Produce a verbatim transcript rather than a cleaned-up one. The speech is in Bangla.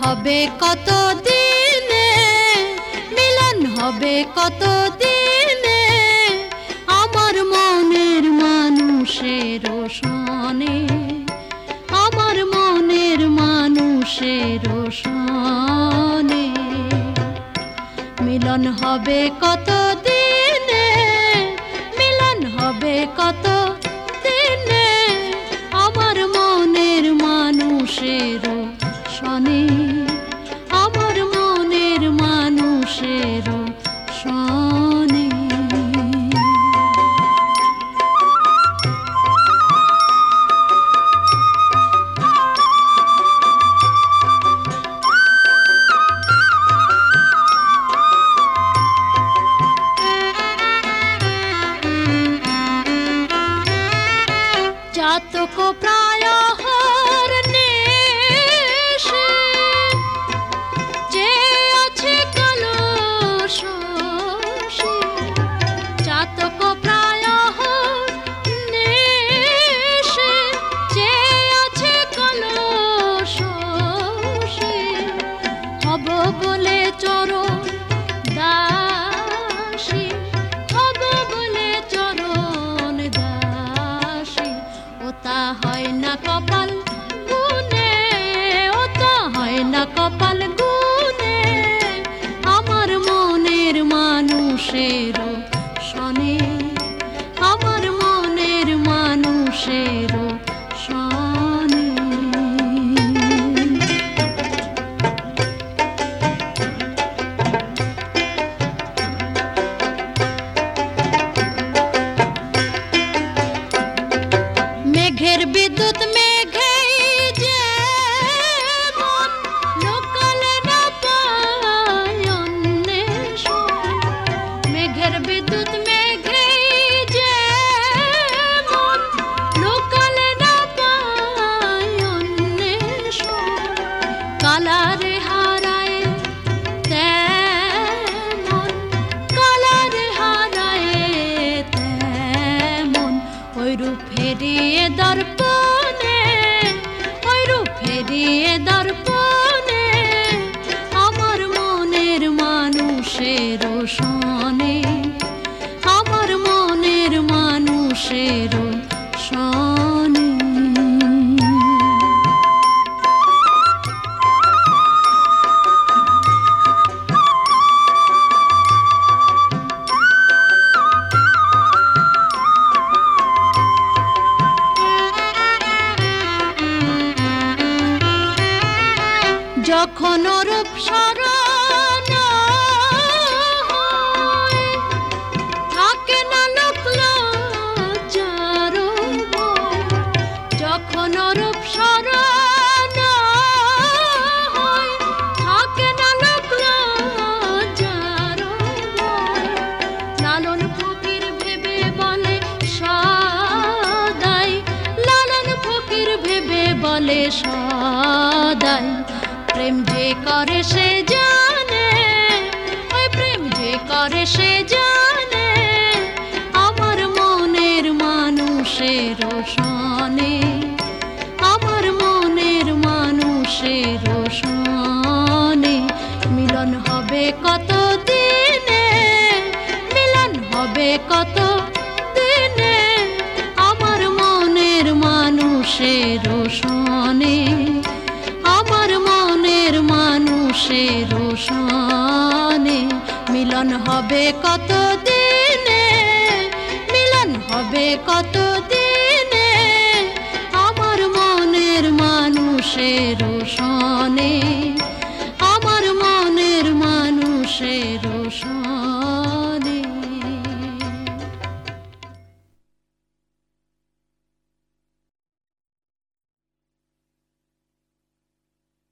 হবে কত দিনে, মিলন হবে কত দিনে, আমার মনের মানুষের সনে, আমার মনের মানুষের সনে। মিলন হবে কত দিনে, মিলন হবে কত দিনে, আমার মনের মানুষের সনে, আমার মনের মানুষের সনে। জাতক প্রায় হরণে সে, যে আছে কলস সে, জাতক প্রায় হরণে সে, যে আছে কলস সে, হব বলে চরণ দাসী, হব বলে চরণ দাসী, ওটা হয় না কপাল গুনে, ওটা হয় না কপাল গুনে, আমার মনের মানুষের সনে, আমার মনের মানুষের সনে। মেঘের বিদ্যুৎ মেঘেই যেমন লোকালে না পায় অন্বেষণ, মেঘের বিদ্যুৎ মেঘেই যেমন লোকালে না পায় অন্বেষণ, কালারে হারায় তেমন, কালারে হারায় তেমন, ওই রূপ ফেরিয়ে দর্পণে, ওই রূপ ফেরিয়ে দর্পণে, আমার মনের মানুষের সনে, আমার মনের মানুষের সনে। যখন রূপ স্মরণ হয়, থাকে না লোক লজ্জার ভয়, যখন রূপ স্মরণ হয়, থাকে না লোক লজ্জার ভয়, লালন ফকির ভেবে বলে সদাই, লালন ফকির ভেবে বলে সদাই, প্রেম যে করে সে জানে, ওই প্রেম যে করে সে জানে, আমার মনের মানুষের সনে, আমার মনের মানুষের সনে। মিলন হবে কত দিনে, মিলন হবে কত দিনে, আমার মনের মানুষের সনে, আমার মনের মানুষের সনে। মিলন হবে কত দিনে, মিলন হবে কত দিনে, আমার মনের মানুষের সনে।